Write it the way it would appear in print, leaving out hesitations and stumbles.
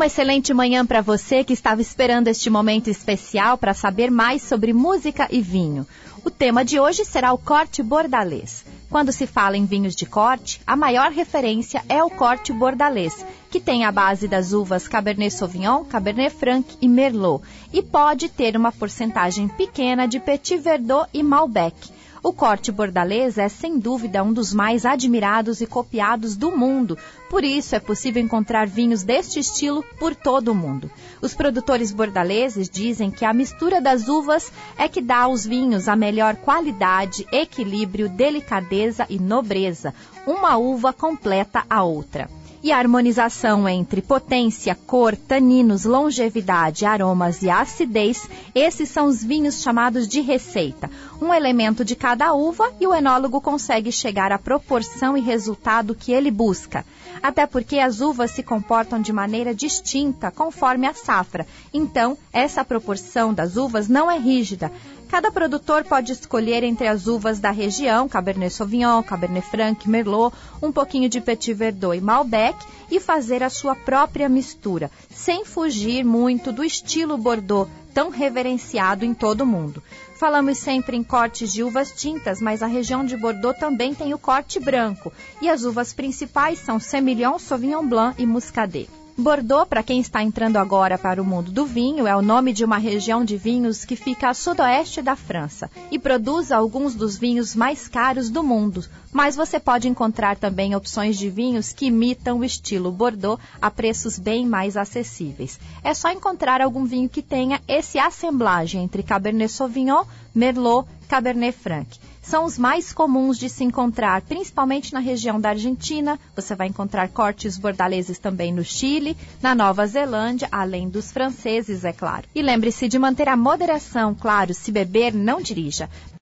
Uma excelente manhã para você que estava esperando este momento especial para saber mais sobre música e vinho. O tema de hoje será o corte bordalês. Quando se fala em vinhos de corte, a maior referência é o corte bordalês, que tem a base das uvas Cabernet Sauvignon, Cabernet Franc e Merlot, e pode ter uma porcentagem pequena de Petit Verdot e Malbec. O corte bordalês é, sem dúvida, um dos mais admirados e copiados do mundo. Por isso, é possível encontrar vinhos deste estilo por todo o mundo. Os produtores bordaleses dizem que a mistura das uvas é que dá aos vinhos a melhor qualidade, equilíbrio, delicadeza e nobreza. Uma uva completa a outra. E a harmonização entre potência, cor, taninos, longevidade, aromas e acidez, esses são os vinhos chamados de receita. Um elemento de cada uva e o enólogo consegue chegar à proporção e resultado que ele busca. Até porque as uvas se comportam de maneira distinta conforme a safra. Então, essa proporção das uvas não é rígida. Cada produtor pode escolher entre as uvas da região, Cabernet Sauvignon, Cabernet Franc, Merlot, um pouquinho de Petit Verdot e Malbec e fazer a sua própria mistura, sem fugir muito do estilo Bordeaux, tão reverenciado em todo o mundo. Falamos sempre em cortes de uvas tintas, mas a região de Bordeaux também tem o corte branco, e as uvas principais são Semillon, Sauvignon Blanc e Muscadet. Bordeaux, para quem está entrando agora para o mundo do vinho, é o nome de uma região de vinhos que fica a sudoeste da França e produz alguns dos vinhos mais caros do mundo. Mas você pode encontrar também opções de vinhos que imitam o estilo Bordeaux a preços bem mais acessíveis. É só encontrar algum vinho que tenha esse assemblagem entre Cabernet Sauvignon, Merlot, Cabernet Franc. São os mais comuns de se encontrar, principalmente na região da Argentina. Você vai encontrar cortes bordaleses também no Chile, na Nova Zelândia, além dos franceses, é claro. E lembre-se de manter a moderação, claro, se beber, não dirija.